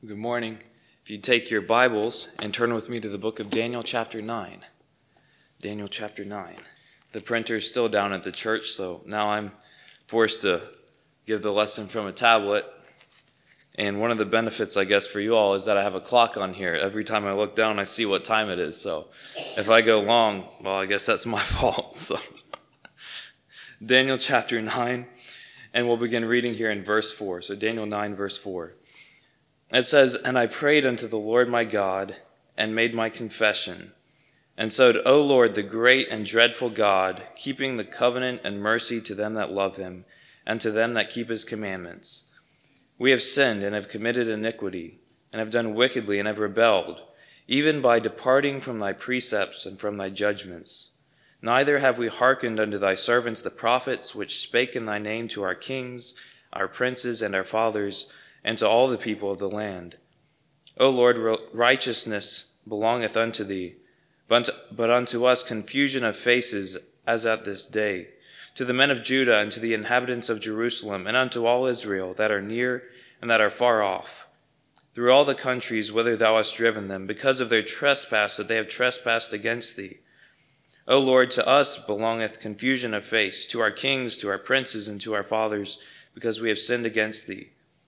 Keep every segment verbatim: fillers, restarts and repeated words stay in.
Good morning. If you take your Bibles and turn with me to the book of Daniel chapter nine. Daniel chapter nine. The printer is still down at the church, so now I'm forced to give the lesson from a tablet. And one of the benefits, I guess, for you all is that I have a clock on here. Every time I look down, I see what time it is. So if I go long, well, I guess that's my fault. So Daniel chapter nine, and we'll begin reading here in verse four. So Daniel nine, verse four. It says, "And I prayed unto the Lord my God, and made my confession, and said, O Lord, the great and dreadful God, keeping the covenant and mercy to them that love him, and to them that keep his commandments. We have sinned, and have committed iniquity, and have done wickedly, and have rebelled, even by departing from thy precepts and from thy judgments. Neither have we hearkened unto thy servants the prophets, which spake in thy name to our kings, our princes, and our fathers, and to all the people of the land. O Lord, righteousness belongeth unto thee, but unto us confusion of faces as at this day, to the men of Judah and to the inhabitants of Jerusalem, and unto all Israel that are near and that are far off, through all the countries whither thou hast driven them, because of their trespass that they have trespassed against thee. O Lord, to us belongeth confusion of face, to our kings, to our princes, and to our fathers, because we have sinned against thee.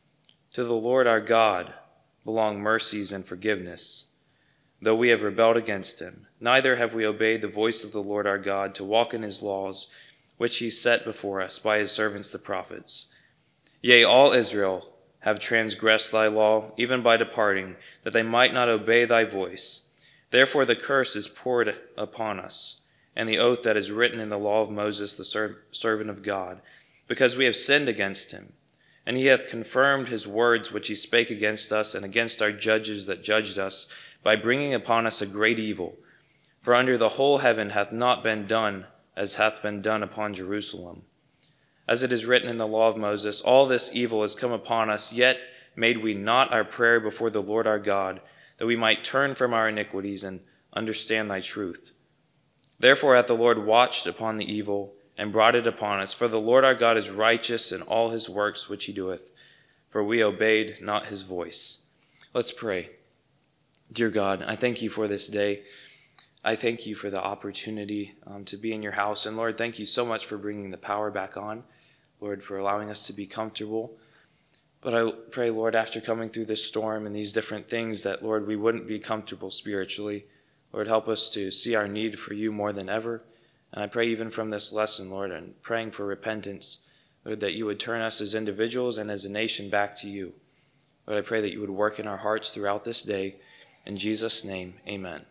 To the Lord our God belong mercies and forgiveness, though we have rebelled against him. Neither have we obeyed the voice of the Lord our God to walk in his laws, which he set before us by his servants the prophets. Yea, all Israel have transgressed thy law, even by departing, that they might not obey thy voice. Therefore the curse is poured upon us, and the oath that is written in the law of Moses the ser- servant of God, because we have sinned against him. And he hath confirmed his words which he spake against us and against our judges that judged us, by bringing upon us a great evil. For under the whole heaven hath not been done as hath been done upon Jerusalem. As it is written in the law of Moses, all this evil is come upon us, yet made we not our prayer before the Lord our God, that we might turn from our iniquities and understand thy truth. Therefore hath the Lord watched upon the evil, and brought it upon us. For the Lord our God is righteous in all his works which he doeth, for we obeyed not his voice." Let's pray. Dear God, I thank you for this day. I thank you for the opportunity um, to be in your house. And Lord, thank you so much for bringing the power back on. Lord, for allowing us to be comfortable. But I pray, Lord, after coming through this storm and these different things, that, Lord, we wouldn't be comfortable spiritually. Lord, help us to see our need for you more than ever. And I pray even from this lesson, Lord, and praying for repentance, Lord, that you would turn us as individuals and as a nation back to you. Lord, I pray that you would work in our hearts throughout this day. In Jesus' name, amen.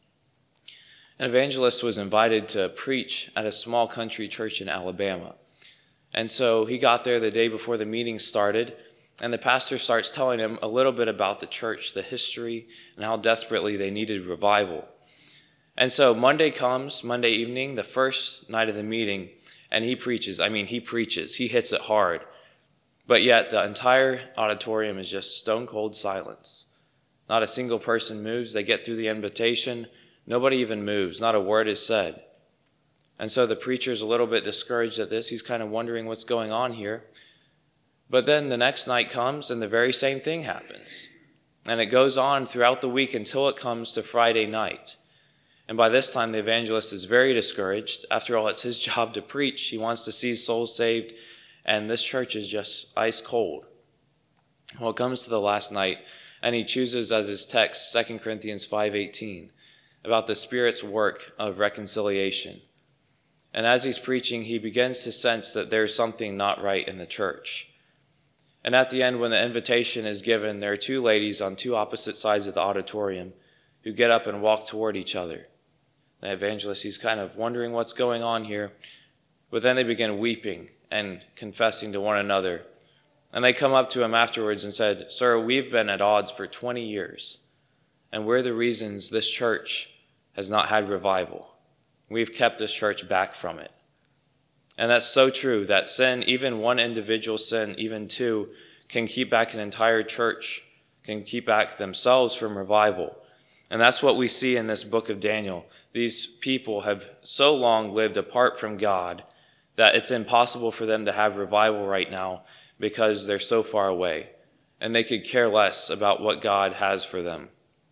An evangelist was invited to preach at a small country church in Alabama. And so he got there the day before the meeting started, and the pastor starts telling him a little bit about the church, the history, and how desperately they needed revival. And so Monday comes, Monday evening, the first night of the meeting, and he preaches. I mean, he preaches. He hits it hard. But yet the entire auditorium is just stone cold silence. Not a single person moves. They get through the invitation. Nobody even moves. Not a word is said. And so the preacher's a little bit discouraged at this. He's kind of wondering what's going on here. But then the next night comes, and the very same thing happens. And it goes on throughout the week until it comes to Friday night. And by this time, the evangelist is very discouraged. After all, it's his job to preach. He wants to see souls saved, and this church is just ice cold. Well, it comes to the last night, and he chooses as his text Second Corinthians five eighteen, about the Spirit's work of reconciliation. And as he's preaching, he begins to sense that there's something not right in the church. And at the end, when the invitation is given, there are two ladies on two opposite sides of the auditorium who get up and walk toward each other. The evangelist, he's kind of wondering what's going on here. But then they begin weeping and confessing to one another. And they come up to him afterwards and said, "Sir, we've been at odds for twenty years. And we're the reasons this church has not had revival. We've kept this church back from it." And that's so true, that sin, even one individual sin, even two, can keep back an entire church, can keep back themselves from revival. And that's what we see in this book of Daniel. These people have so long lived apart from God that it's impossible for them to have revival right now because they're so far away. and they could care less about what God has for them.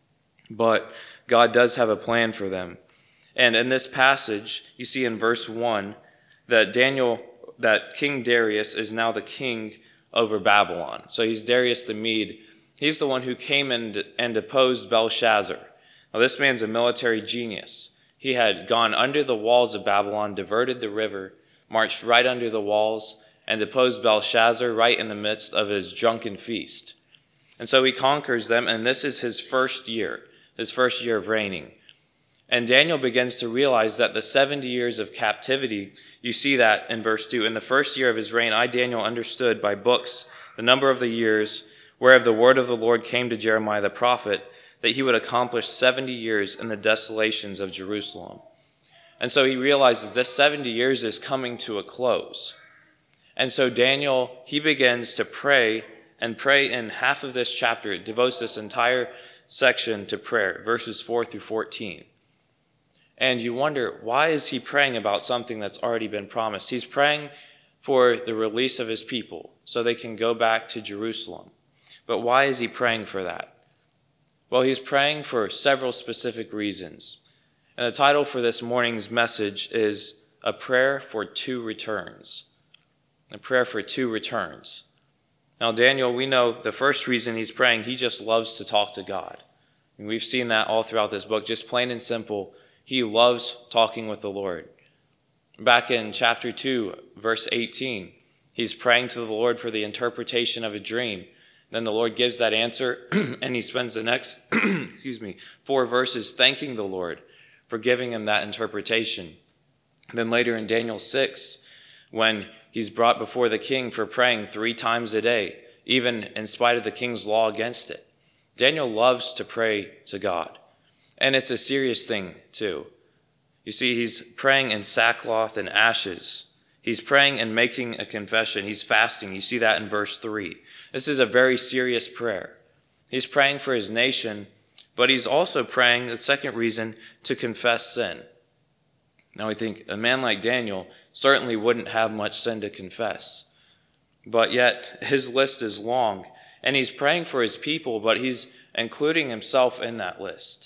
But God does have a plan for them. And in this passage, you see in verse one that Daniel, that King Darius is now the king over Babylon. So he's Darius the Mede. He's the one who came and, and deposed Belshazzar. Now this man's a military genius. He had gone under the walls of Babylon, diverted the river, marched right under the walls, and deposed Belshazzar right in the midst of his drunken feast. And so he conquers them, and this is his first year, his first year of reigning. And Daniel begins to realize that the seventy years of captivity, you see that in verse two. In the first year of his reign, I, Daniel, understood by books the number of the years whereof the word of the Lord came to Jeremiah the prophet, that he would accomplish seventy years in the desolations of Jerusalem. And so he realizes this seventy years is coming to a close. And so Daniel, he begins to pray, and pray in half of this chapter. It devotes this entire section to prayer, verses four through fourteen. And you wonder, why is he praying about something that's already been promised? He's praying for the release of his people so they can go back to Jerusalem. But why is he praying for that? Well, he's praying for several specific reasons. And the title for this morning's message is A Prayer for Two Returns. A prayer for two returns. Now, Daniel, we know the first reason he's praying, he just loves to talk to God. And we've seen that all throughout this book, just plain and simple. He loves talking with the Lord. Back in chapter two, verse eighteen, he's praying to the Lord for the interpretation of a dream. Then the Lord gives that answer, and he spends the next, excuse me, four verses thanking the Lord for giving him that interpretation. Then later in Daniel six, when he's brought before the king for praying three times a day, even in spite of the king's law against it, Daniel loves to pray to God. And it's a serious thing, too. You see, he's praying in sackcloth and ashes. He's praying and making a confession. He's fasting. You see that in verse three. This is a very serious prayer. He's praying for his nation, but he's also praying, the second reason, to confess sin. Now, we think a man like Daniel certainly wouldn't have much sin to confess. But yet, his list is long, and he's praying for his people, but he's including himself in that list.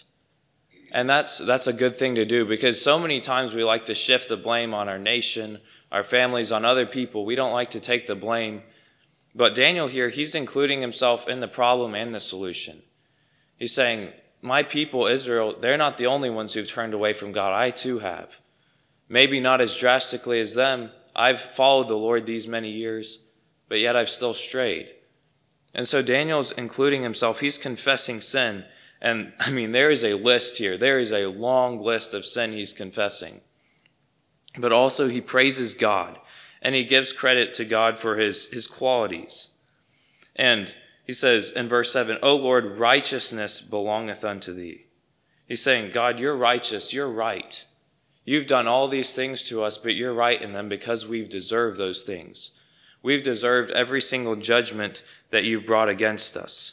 And that's that's a good thing to do, because so many times we like to shift the blame on our nation, our families, on other people. We don't like to take the blame. But Daniel here, he's including himself in the problem and the solution. He's saying, my people, Israel, they're not the only ones who've turned away from God. I too have. Maybe not as drastically as them. I've followed the Lord these many years, but yet I've still strayed. And so Daniel's including himself. He's confessing sin. And I mean, there is a list here. There is a long list of sin he's confessing. But also he praises God, and he gives credit to God for his, his qualities. And he says in verse seven, O Lord, righteousness belongeth unto thee. He's saying, God, you're righteous. You're right. You've done all these things to us, but you're right in them because we've deserved those things. We've deserved every single judgment that you've brought against us.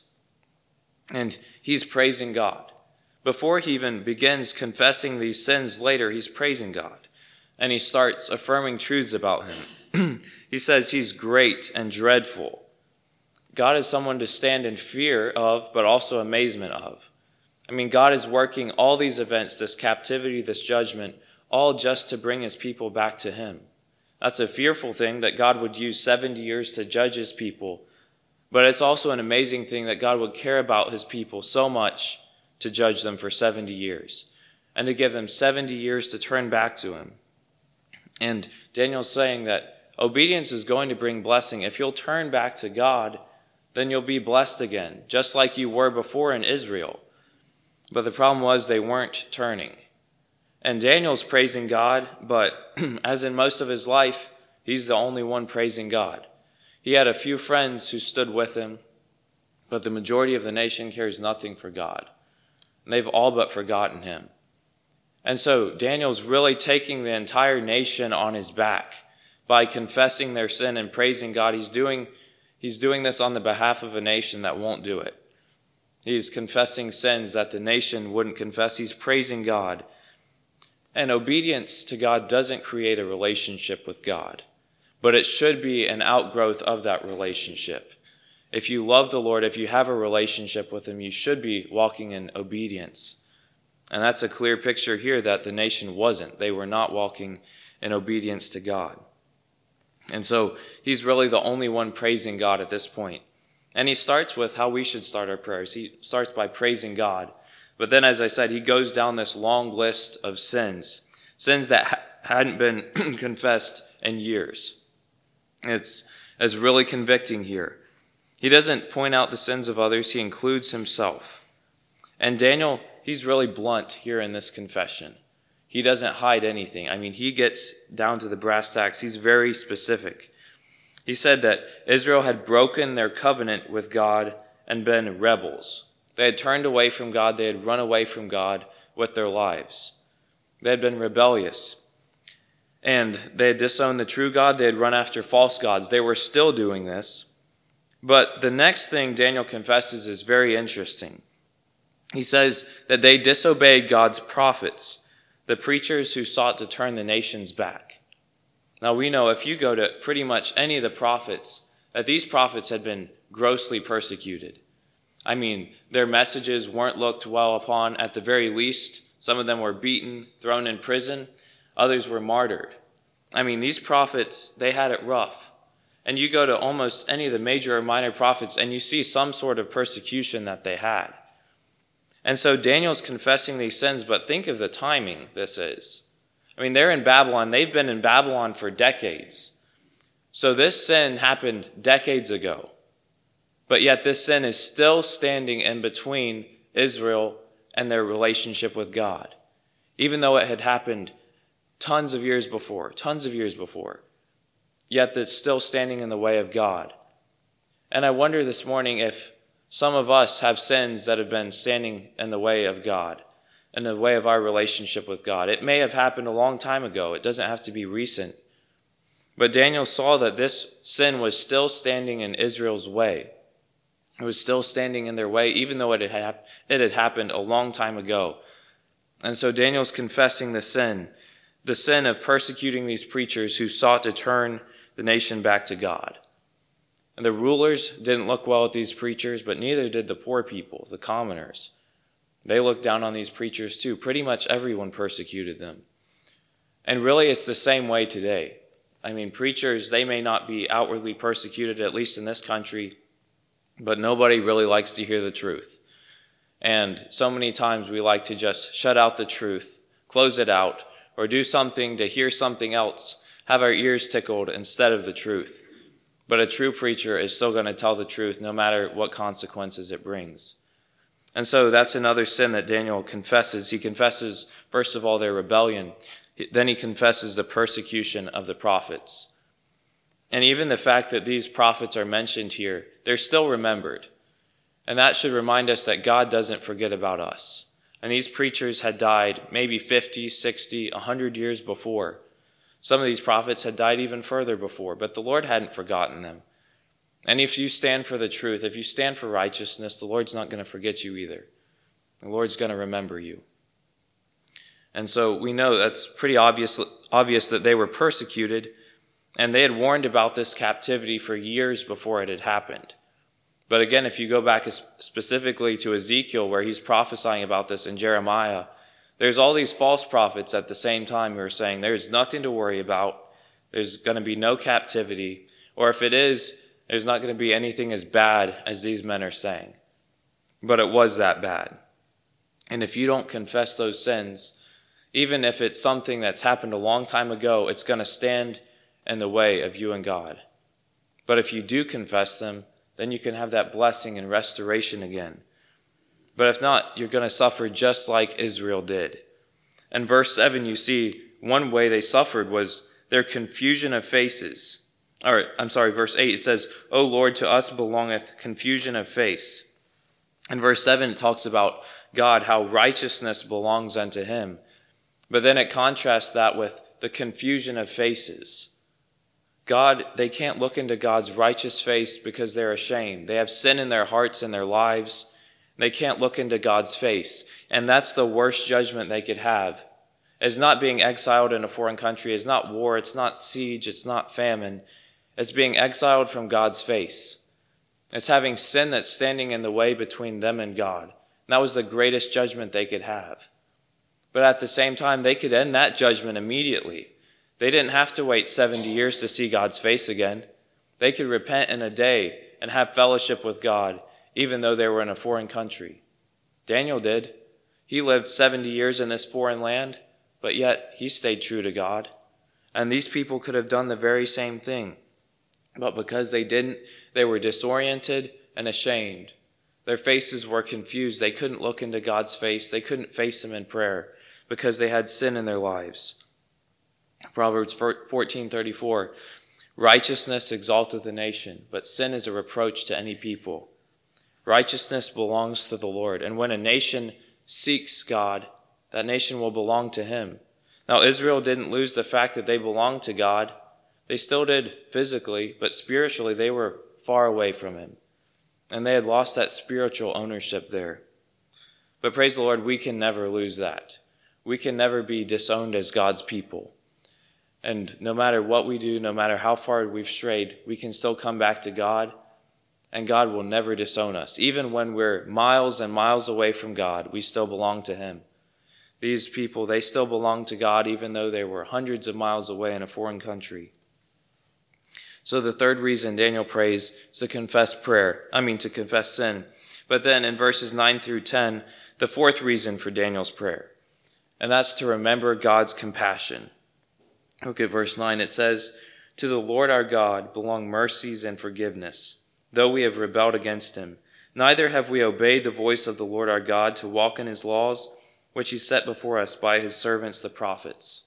And he's praising God. Before he even begins confessing these sins later, he's praising God. And he starts affirming truths about him. He says he's great and dreadful. God is someone to stand in fear of, but also amazement of. I mean, God is working all these events, this captivity, this judgment, all just to bring his people back to him. That's a fearful thing, that God would use seventy years to judge his people. But it's also an amazing thing that God would care about his people so much to judge them for seventy years and to give them seventy years to turn back to him. And Daniel's saying that obedience is going to bring blessing. If you'll turn back to God, then you'll be blessed again, just like you were before in Israel. But the problem was they weren't turning. And Daniel's praising God, but as in most of his life, he's the only one praising God. He had a few friends who stood with him, but the majority of the nation cares nothing for God. And they've all but forgotten him. And so Daniel's really taking the entire nation on his back by confessing their sin and praising God. He's doing, he's doing this on the behalf of a nation that won't do it. He's confessing sins that the nation wouldn't confess. He's praising God. And obedience to God doesn't create a relationship with God, but it should be an outgrowth of that relationship. If you love the Lord, if you have a relationship with him, you should be walking in obedience. And that's a clear picture here that the nation wasn't. They were not walking in obedience to God. And so he's really the only one praising God at this point. And he starts with how we should start our prayers. He starts by praising God. But then, as I said, he goes down this long list of sins, sins that ha- hadn't been confessed in years. It's, it's really convicting here. He doesn't point out the sins of others. He includes himself. And Daniel, he's really blunt here in this confession. He doesn't hide anything. I mean, he gets down to the brass tacks. He's very specific. He said that Israel had broken their covenant with God and been rebels. They had turned away from God. They had run away from God with their lives. They had been rebellious. And they had disowned the true God. They had run after false gods. They were still doing this. But the next thing Daniel confesses is very interesting. He says that they disobeyed God's prophets, the preachers who sought to turn the nations back. Now we know if you go to pretty much any of the prophets, that these prophets had been grossly persecuted. I mean, their messages weren't looked well upon. At the very least, some of them were beaten, thrown in prison. Others were martyred. I mean, these prophets, they had it rough. And you go to almost any of the major or minor prophets and you see some sort of persecution that they had. And so Daniel's confessing these sins, but think of the timing this is. I mean, they're in Babylon. They've been in Babylon for decades. So this sin happened decades ago. But yet this sin is still standing in between Israel and their relationship with God. Even though it had happened tons of years before, tons of years before. Yet it's still standing in the way of God. And I wonder this morning if some of us have sins that have been standing in the way of God, in the way of our relationship with God. It may have happened a long time ago. It doesn't have to be recent. But Daniel saw that this sin was still standing in Israel's way. It was still standing in their way, even though it had, it had happened a long time ago. And so Daniel's confessing the sin, the sin of persecuting these preachers who sought to turn the nation back to God. And the rulers didn't look well at these preachers, but neither did the poor people, the commoners. They looked down on these preachers too. Pretty much everyone persecuted them. And really it's the same way today. I mean, preachers, they may not be outwardly persecuted, at least in this country, but nobody really likes to hear the truth. And so many times we like to just shut out the truth, close it out, or do something to hear something else, have our ears tickled instead of the truth. But a true preacher is still going to tell the truth no matter what consequences it brings. And so that's another sin that Daniel confesses. He confesses, first of all, their rebellion. Then he confesses the persecution of the prophets. And even the fact that these prophets are mentioned here, they're still remembered. And that should remind us that God doesn't forget about us. And these preachers had died maybe fifty, sixty, one hundred years before. Some of these prophets had died even further before, but the Lord hadn't forgotten them. And if you stand for the truth, if you stand for righteousness, the Lord's not going to forget you either. The Lord's going to remember you. And so we know that's pretty obvious, obvious that they were persecuted, and they had warned about this captivity for years before it had happened. But again, if you go back specifically to Ezekiel, where he's prophesying about this, in Jeremiah, there's all these false prophets at the same time who are saying there's nothing to worry about, there's going to be no captivity, or if it is, there's not going to be anything as bad as these men are saying. But it was that bad. And if you don't confess those sins, even if it's something that's happened a long time ago, it's going to stand in the way of you and God. But if you do confess them, then you can have that blessing and restoration again. But if not, you're going to suffer just like Israel did. In verse seven, you see one way they suffered was their confusion of faces. Or, I'm sorry, verse eight, it says, O Lord, to us belongeth confusion of face. In verse seven, it talks about God, how righteousness belongs unto him. But then it contrasts that with the confusion of faces. God, they can't look into God's righteous face because they're ashamed. They have sin in their hearts and their lives. They can't look into God's face. And that's the worst judgment they could have. It's not being exiled in a foreign country. It's not war. It's not siege. It's not famine. It's being exiled from God's face. It's having sin that's standing in the way between them and God. And that was the greatest judgment they could have. But at the same time, they could end that judgment immediately. They didn't have to wait seventy years to see God's face again. They could repent in a day and have fellowship with God, even though they were in a foreign country. Daniel did. He lived seventy years in this foreign land, but yet he stayed true to God. And these people could have done the very same thing. But because they didn't, they were disoriented and ashamed. Their faces were confused. They couldn't look into God's face. They couldn't face him in prayer because they had sin in their lives. Proverbs fourteen thirty-four, righteousness exalteth a nation, but sin is a reproach to any people. Righteousness belongs to the Lord, and when a nation seeks God, that nation will belong to him. Now, Israel didn't lose the fact that they belonged to God. They still did physically, but spiritually they were far away from him. And they had lost that spiritual ownership there. But praise the Lord, we can never lose that. We can never be disowned as God's people. And no matter what we do, no matter how far we've strayed, we can still come back to God, and God will never disown us. Even when we're miles and miles away from God, we still belong to him. These people, they still belong to God, even though they were hundreds of miles away in a foreign country. So the third reason Daniel prays is to confess prayer. I mean, to confess sin. But then in verses nine through ten, the fourth reason for Daniel's prayer, and that's to remember God's compassion. Look at verse nine. It says, "To the Lord our God belong mercies and forgiveness, though we have rebelled against him. Neither have we obeyed the voice of the Lord our God to walk in his laws, which he set before us by his servants the prophets."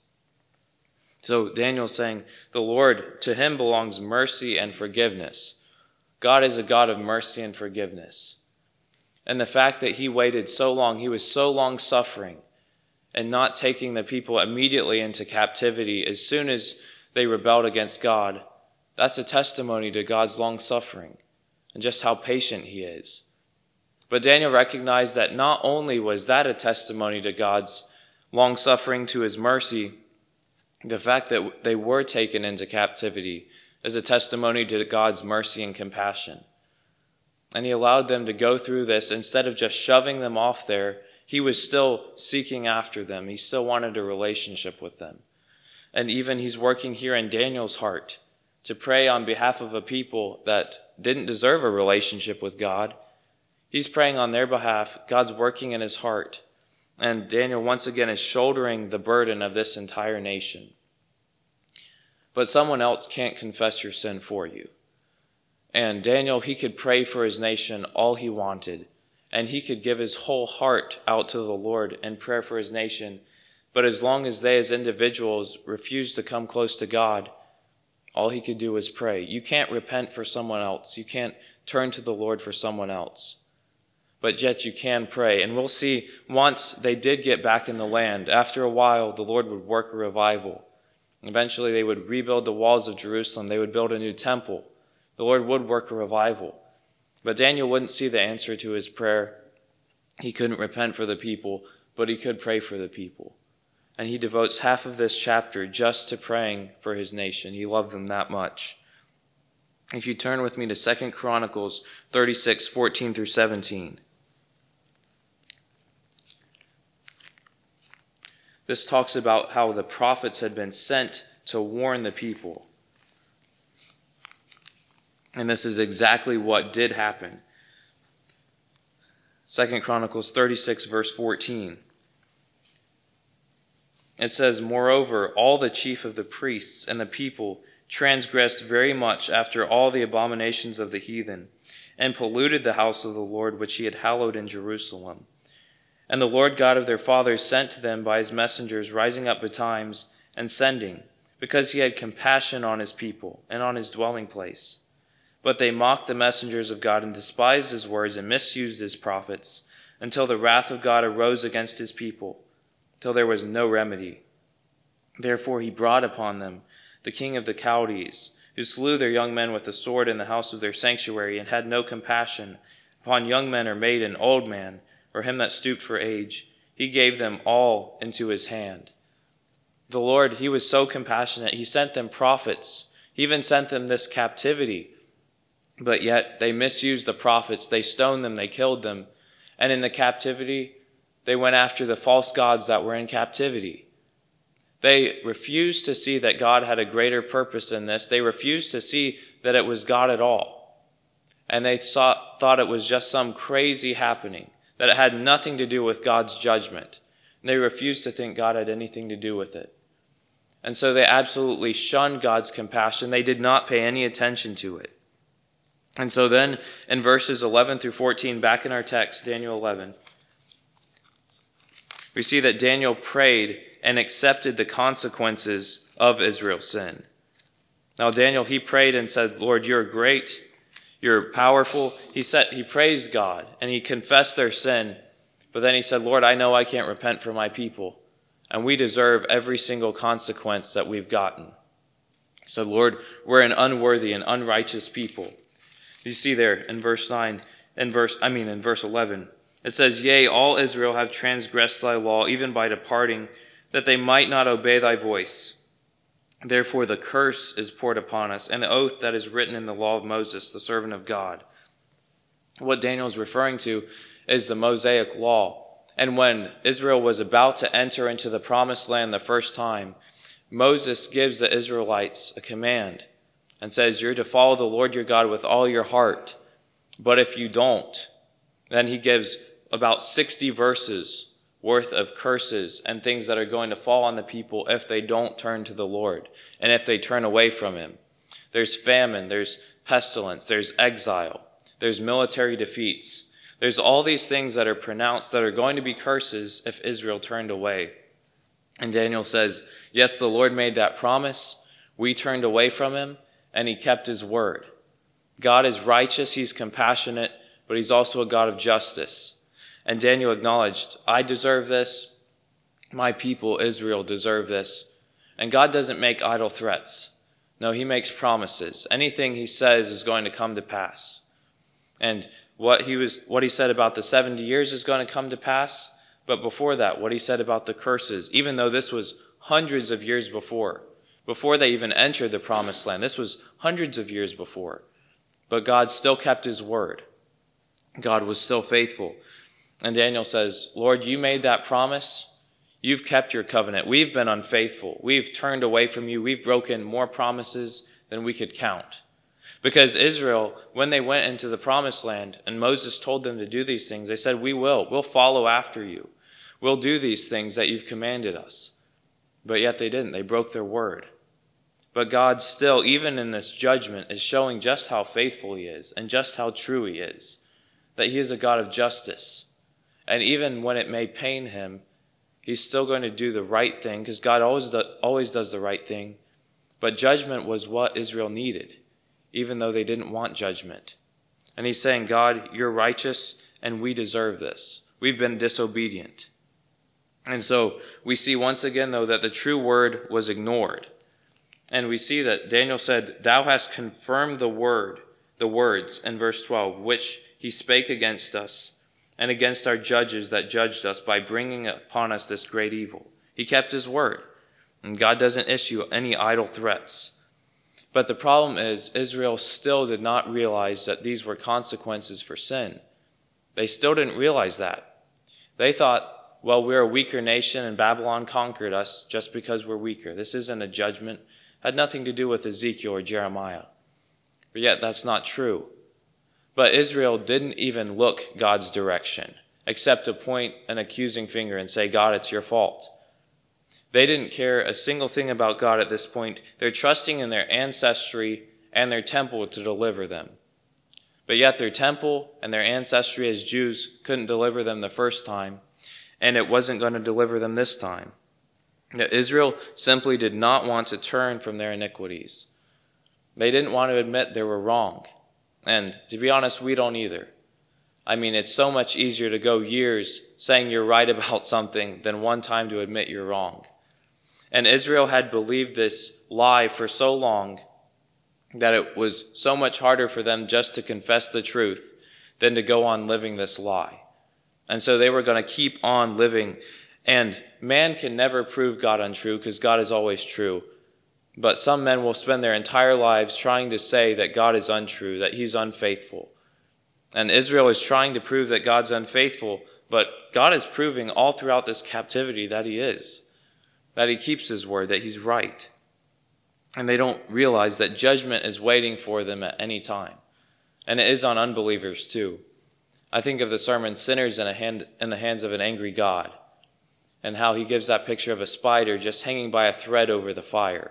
So Daniel's saying, the Lord, to him belongs mercy and forgiveness. God is a God of mercy and forgiveness. And the fact that he waited so long, he was so long suffering, and not taking the people immediately into captivity as soon as they rebelled against God, that's a testimony to God's long suffering and just how patient he is. But Daniel recognized that not only was that a testimony to God's long suffering, to his mercy, the fact that they were taken into captivity is a testimony to God's mercy and compassion. And he allowed them to go through this. Instead of just shoving them off there, he was still seeking after them. He still wanted a relationship with them. And even he's working here in Daniel's heart to pray on behalf of a people that didn't deserve a relationship with God. He's praying on their behalf. God's working in his heart. And Daniel once again is shouldering the burden of this entire nation. But someone else can't confess your sin for you. And Daniel, he could pray for his nation all he wanted. And he could give his whole heart out to the Lord in prayer for his nation. But as long as they as individuals refused to come close to God, all he could do was pray. You can't repent for someone else. You can't turn to the Lord for someone else. But yet you can pray. And we'll see once they did get back in the land, after a while, the Lord would work a revival. Eventually they would rebuild the walls of Jerusalem. They would build a new temple. The Lord would work a revival. But Daniel wouldn't see the answer to his prayer. He couldn't repent for the people, but he could pray for the people. And he devotes half of this chapter just to praying for his nation. He loved them that much. If you turn with me to Second Chronicles thirty-six, fourteen through seventeen. This talks about how the prophets had been sent to warn the people. And this is exactly what did happen. Second Chronicles thirty-six, verse fourteen. It says, "Moreover, all the chief of the priests and the people transgressed very much after all the abominations of the heathen, and polluted the house of the Lord which he had hallowed in Jerusalem. And the Lord God of their fathers sent to them by his messengers, rising up betimes and sending, because he had compassion on his people and on his dwelling place. But they mocked the messengers of God and despised his words and misused his prophets, until the wrath of God arose against his people, till there was no remedy. Therefore he brought upon them the king of the Chaldees, who slew their young men with the sword in the house of their sanctuary, and had no compassion upon young men or maiden, old man, or him that stooped for age. He gave them all into his hand." The Lord, he was so compassionate. He sent them prophets. He even sent them this captivity. But yet they misused the prophets. They stoned them. They killed them. And in the captivity, they went after the false gods that were in captivity. They refused to see that God had a greater purpose in this. They refused to see that it was God at all. And they thought, thought it was just some crazy happening, that it had nothing to do with God's judgment. And they refused to think God had anything to do with it. And so they absolutely shunned God's compassion. They did not pay any attention to it. And so then in verses eleven through fourteen, back in our text, Daniel eleven, we see that Daniel prayed and accepted the consequences of Israel's sin. Now Daniel, he prayed and said, Lord, you're great, you're powerful. He said, he praised God and he confessed their sin. But then he said, Lord, I know I can't repent for my people, and we deserve every single consequence that we've gotten. He said, Lord, we're an unworthy and unrighteous people. You see there in verse nine, in verse, I mean in verse eleven, it says, Yea, all Israel have transgressed thy law, even by departing, that they might not obey thy voice. Therefore the curse is poured upon us, and the oath that is written in the law of Moses, the servant of God. What Daniel is referring to is the Mosaic law. And when Israel was about to enter into the promised land the first time, Moses gives the Israelites a command and says, you're to follow the Lord your God with all your heart. But if you don't, then he gives about sixty verses worth of curses and things that are going to fall on the people if they don't turn to the Lord and if they turn away from him. There's famine, there's pestilence, there's exile, there's military defeats. There's all these things that are pronounced that are going to be curses if Israel turned away. And Daniel says, yes, the Lord made that promise. We turned away from him, and he kept his word. God is righteous, he's compassionate, but he's also a God of justice. And Daniel acknowledged, I deserve this. My people, Israel, deserve this. And God doesn't make idle threats. No, he makes promises. Anything he says is going to come to pass. And what he was, what he said about the seventy years is going to come to pass. But before that, what he said about the curses, even though this was hundreds of years before, before they even entered the promised land, this was hundreds of years before. But God still kept his word. God was still faithful. And Daniel says, Lord, you made that promise. You've kept your covenant. We've been unfaithful. We've turned away from you. We've broken more promises than we could count. Because Israel, when they went into the promised land and Moses told them to do these things, they said, we will. We'll follow after you. We'll do these things that you've commanded us. But yet they didn't. They broke their word. But God still, even in this judgment, is showing just how faithful he is and just how true he is. That he is a God of justice. And even when it may pain him, he's still going to do the right thing, because God always do, always does the right thing. But judgment was what Israel needed, even though they didn't want judgment. And he's saying, God, you're righteous, and we deserve this. We've been disobedient. And so we see once again, though, that the true word was ignored. And we see that Daniel said, thou hast confirmed the word, the words in verse twelve, which he spake against us and against our judges that judged us by bringing upon us this great evil. He kept his word, and God doesn't issue any idle threats. But the problem is, Israel still did not realize that these were consequences for sin. They still didn't realize that. They thought, well, we're a weaker nation and Babylon conquered us just because we're weaker. This isn't a judgment. It had nothing to do with Ezekiel or Jeremiah. But yet that's not true. But Israel didn't even look God's direction, except to point an accusing finger and say, God, it's your fault. They didn't care a single thing about God at this point. They're trusting in their ancestry and their temple to deliver them. But yet their temple and their ancestry as Jews couldn't deliver them the first time, and it wasn't going to deliver them this time. Israel simply did not want to turn from their iniquities. They didn't want to admit they were wrong. And to be honest, we don't either. I mean, it's so much easier to go years saying you're right about something than one time to admit you're wrong. And Israel had believed this lie for so long that it was so much harder for them just to confess the truth than to go on living this lie. And so they were going to keep on living. And man can never prove God untrue because God is always true. But some men will spend their entire lives trying to say that God is untrue, that he's unfaithful. And Israel is trying to prove that God's unfaithful, but God is proving all throughout this captivity that he is, that he keeps his word, that he's right. And they don't realize that judgment is waiting for them at any time. And it is on unbelievers too. I think of the sermon, Sinners in, a hand, in the Hands of an Angry God, and how he gives that picture of a spider just hanging by a thread over the fire.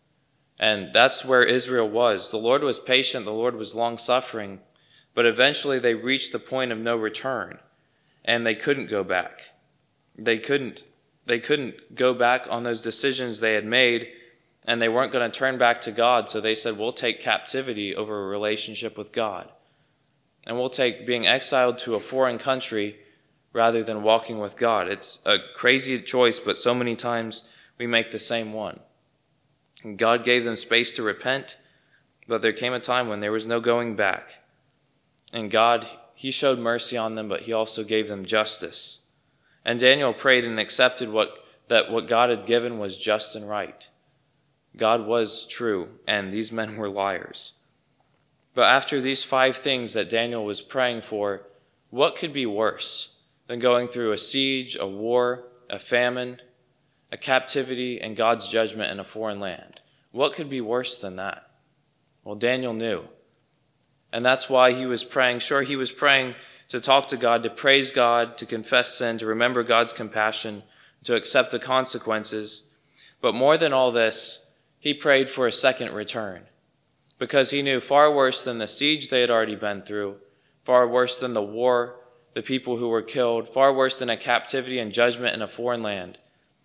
And that's where Israel was. The Lord was patient, the Lord was long-suffering, but eventually they reached the point of no return, and they couldn't go back. They couldn't, they couldn't go back on those decisions they had made, and they weren't going to turn back to God, so they said, we'll take captivity over a relationship with God. And we'll take being exiled to a foreign country rather than walking with God. It's a crazy choice, but so many times we make the same one. And God gave them space to repent, but there came a time when there was no going back. And God, he showed mercy on them, but he also gave them justice. And Daniel prayed and accepted what that what God had given was just and right. God was true, and these men were liars. But after these five things that Daniel was praying for, what could be worse than going through a siege, a war, a famine, a captivity, and God's judgment in a foreign land? What could be worse than that? Well, Daniel knew. And that's why he was praying. Sure, he was praying to talk to God, to praise God, to confess sin, to remember God's compassion, to accept the consequences. But more than all this, he prayed for a second return, because he knew far worse than the siege they had already been through, far worse than the war, the people who were killed, far worse than a captivity and judgment in a foreign land.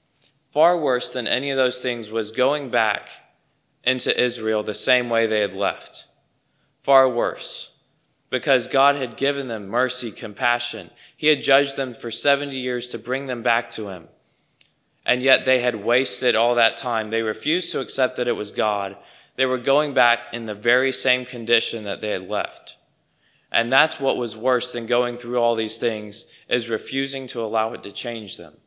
Far worse than any of those things was going back into Israel the same way they had left. Far worse, because God had given them mercy, compassion. He had judged them for seventy years to bring them back to him. And yet they had wasted all that time. They refused to accept that it was God. They were going back in the very same condition that they had left. And that's what was worse than going through all these things, is refusing to allow it to change them.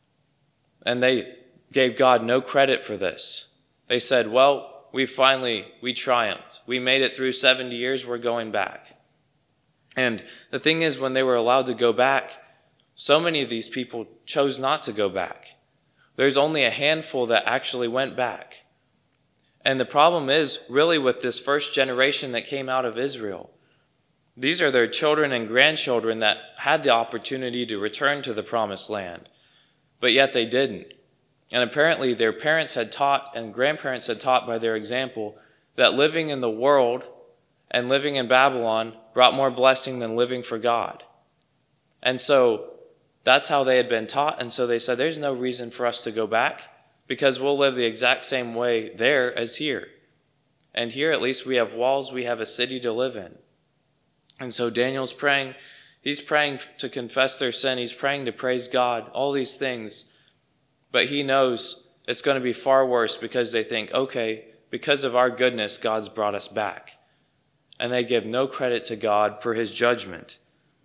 And they gave God no credit for this. They said, well, we finally, we triumphed. We made it through seventy years, we're going back. And the thing is, when they were allowed to go back, so many of these people chose not to go back. There's only a handful that actually went back. And the problem is really with this first generation that came out of Israel. These are their children and grandchildren that had the opportunity to return to the promised land, but yet they didn't. And apparently their parents had taught and grandparents had taught by their example that living in the world and living in Babylon brought more blessing than living for God. And so that's how they had been taught. And so they said, there's no reason for us to go back, because we'll live the exact same way there as here. And here at least we have walls, we have a city to live in. And so Daniel's praying, he's praying to confess their sin, he's praying to praise God, all these things. But he knows it's going to be far worse, because they think, okay, because of our goodness, God's brought us back. And they give no credit to God for his judgment.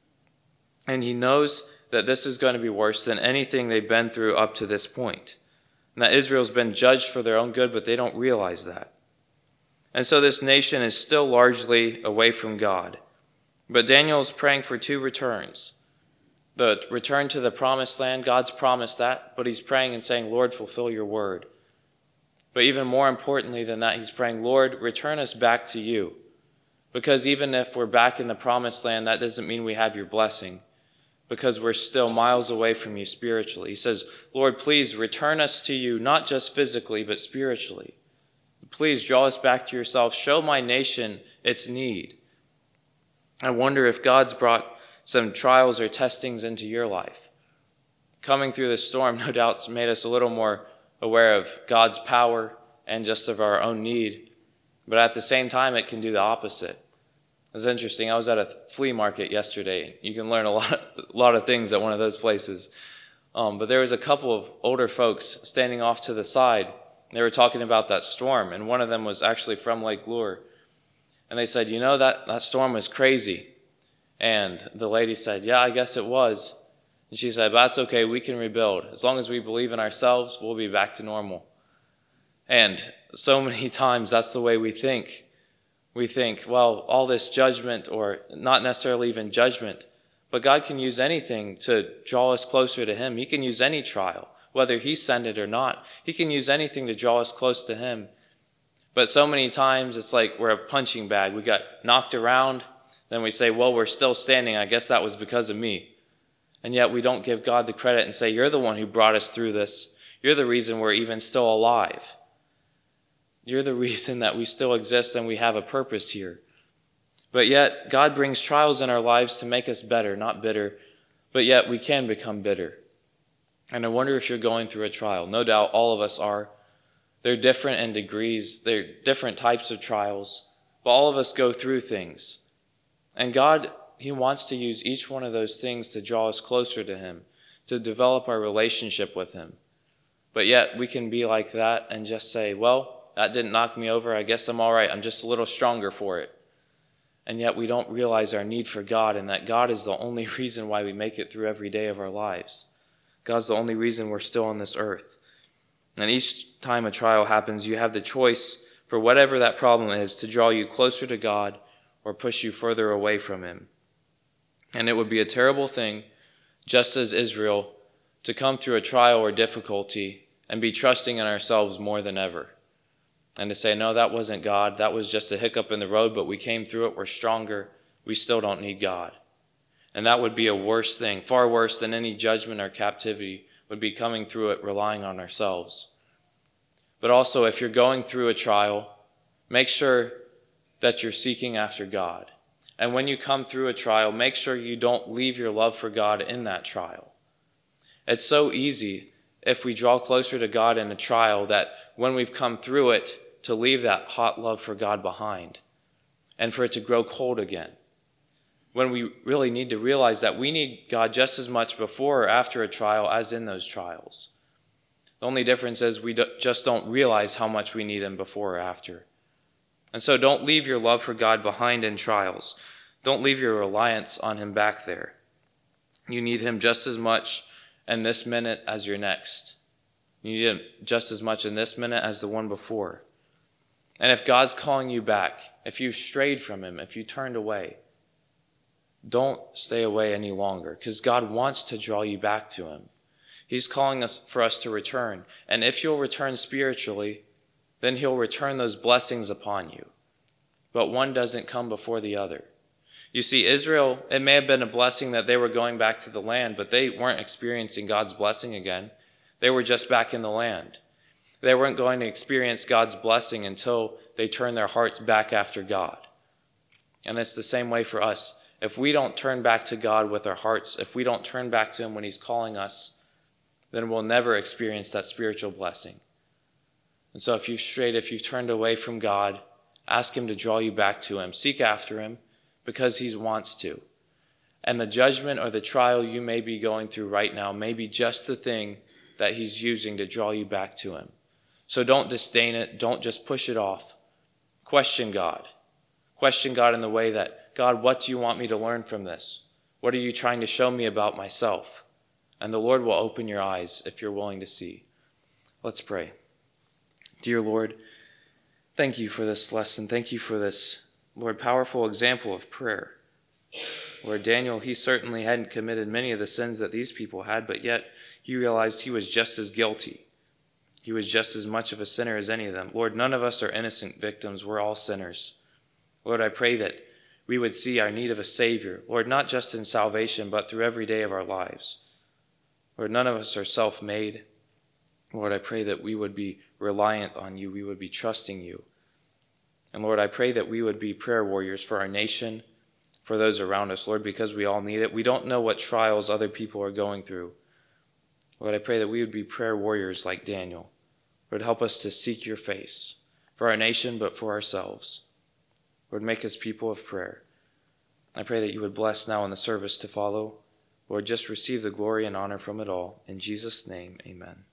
And he knows that this is going to be worse than anything they've been through up to this point. And that Israel's been judged for their own good, but they don't realize that. And so this nation is still largely away from God. But Daniel is praying for two returns. The return to the promised land, God's promised that, but he's praying and saying, Lord, fulfill your word. But even more importantly than that, he's praying, Lord, return us back to you. Because even if we're back in the promised land, that doesn't mean we have your blessing, because we're still miles away from you spiritually. He says, Lord, please return us to you, not just physically, but spiritually. Please draw us back to yourself. Show my nation its need. I wonder if God's brought some trials or testings into your life. Coming through this storm, no doubt's made us a little more aware of God's power and just of our own need. But at the same time, it can do the opposite. It was interesting. I was at a flea market yesterday. You can learn a lot, a lot of things at one of those places. Um, but there was a couple of older folks standing off to the side. They were talking about that storm, and one of them was actually from Lake Lure. And they said, you know, that, that storm was crazy. And the lady said, yeah, I guess it was. And she said, but that's okay, we can rebuild. As long as we believe in ourselves, we'll be back to normal. And so many times that's the way we think. We think, well, all this judgment, or not necessarily even judgment, but God can use anything to draw us closer to him. He can use any trial, whether he sent it or not. He can use anything to draw us close to him. But so many times it's like we're a punching bag. We got knocked around, then we say, well, we're still standing. I guess that was because of me. And yet we don't give God the credit and say, you're the one who brought us through this. You're the reason we're even still alive. You're the reason that we still exist and we have a purpose here. But yet, God brings trials in our lives to make us better, not bitter. But yet, we can become bitter. And I wonder if you're going through a trial. No doubt all of us are. They're different in degrees. They're different types of trials. But all of us go through things. And God, he wants to use each one of those things to draw us closer to him, to develop our relationship with him. But yet, we can be like that and just say, well, that didn't knock me over. I guess I'm all right. I'm just a little stronger for it. And yet we don't realize our need for God, and that God is the only reason why we make it through every day of our lives. God's the only reason we're still on this earth. And each time a trial happens, you have the choice for whatever that problem is to draw you closer to God or push you further away from him. And it would be a terrible thing, just as Israel, to come through a trial or difficulty and be trusting in ourselves more than ever. And to say, no, that wasn't God. That was just a hiccup in the road, but we came through it. We're stronger. We still don't need God. And that would be a worse thing, far worse than any judgment or captivity would be coming through it, relying on ourselves. But also, if you're going through a trial, make sure that you're seeking after God. And when you come through a trial, make sure you don't leave your love for God in that trial. It's so easy if we draw closer to God in a trial that when we've come through it, to leave that hot love for God behind and for it to grow cold again. When we really need to realize that we need God just as much before or after a trial as in those trials. The only difference is we just don't realize how much we need him before or after. And so don't leave your love for God behind in trials. Don't leave your reliance on him back there. You need him just as much in this minute as your next. You need him just as much in this minute as the one before. And if God's calling you back, if you've strayed from him, if you turned away, don't stay away any longer, because God wants to draw you back to him. He's calling us for us to return. And if you'll return spiritually, then he'll return those blessings upon you. But one doesn't come before the other. You see, Israel, it may have been a blessing that they were going back to the land, but they weren't experiencing God's blessing again. They were just back in the land. They weren't going to experience God's blessing until they turned their hearts back after God. And it's the same way for us. If we don't turn back to God with our hearts, if we don't turn back to him when he's calling us, then we'll never experience that spiritual blessing. And so if you've strayed, if you've turned away from God, ask him to draw you back to him. Seek after him because he wants to. And the judgment or the trial you may be going through right now may be just the thing that he's using to draw you back to him. So don't disdain it. Don't just push it off. Question God. Question God in the way that, God, what do you want me to learn from this? What are you trying to show me about myself? And the Lord will open your eyes if you're willing to see. Let's pray. Dear Lord, thank you for this lesson. Thank you for this, Lord, powerful example of prayer. Lord, Daniel, he certainly hadn't committed many of the sins that these people had, but yet he realized he was just as guilty. He was just as much of a sinner as any of them. Lord, none of us are innocent victims. We're all sinners. Lord, I pray that we would see our need of a Savior. Lord, not just in salvation, but through every day of our lives. Lord, none of us are self-made. Lord, I pray that we would be reliant on you. We would be trusting you. And Lord, I pray that we would be prayer warriors for our nation, for those around us, Lord, because we all need it. We don't know what trials other people are going through. Lord, I pray that we would be prayer warriors like Daniel. Lord, help us to seek your face for our nation, but for ourselves. Lord, make us people of prayer. I pray that you would bless now in the service to follow. Lord, just receive the glory and honor from it all. In Jesus' name, amen.